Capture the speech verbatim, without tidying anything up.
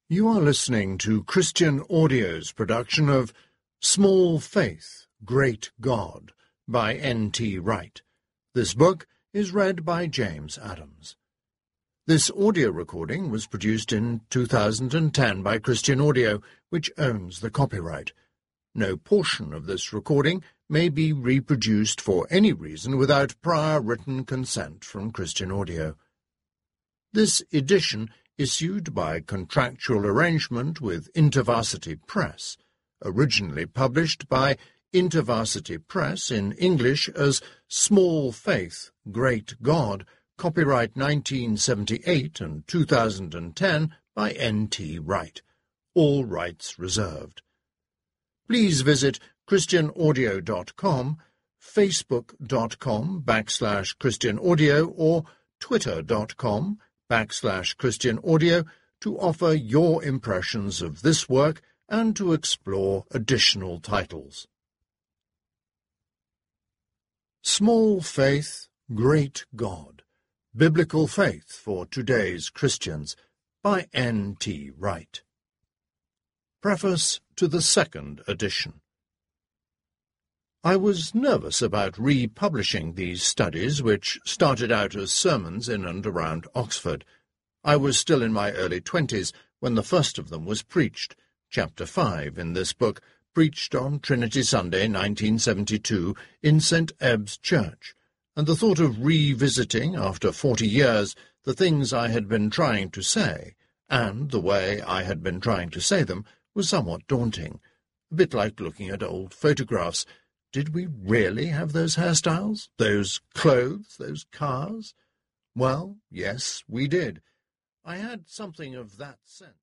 You are listening to Christian Audio's production of Small Faith, Great God by N T Wright. This book is read by James Adams. This audio recording was produced in two thousand ten by Christian Audio, which owns the copyright. No portion of this recording may be reproduced for any reason without prior written consent from Christian Audio. This edition, issued by contractual arrangement with InterVarsity Press, originally published by InterVarsity Press in English as Small Faith, Great God, copyright nineteen seventy-eight and two thousand ten by N T Wright. All rights reserved. Please visit christian audio dot com, facebook dot com backslash Christian Audio, or twitter dot com backslash Christian Audio to offer your impressions of this work and to explore additional titles. Small Faith, Great God. Biblical Faith for Today's Christians by N T Wright. Preface to the second edition. I was nervous about republishing these studies, which started out as sermons in and around Oxford. I was still in my early twenties when the first of them was preached, chapter five in this book, preached on Trinity Sunday, nineteen seventy-two, in Saint Ebb's Church, and the thought of revisiting, after forty years, the things I had been trying to say, and the way I had been trying to say them, was somewhat daunting, a bit like looking at old photographs. Did we really have those hairstyles, those clothes, those cars? Well, yes, we did. I had something of that sense.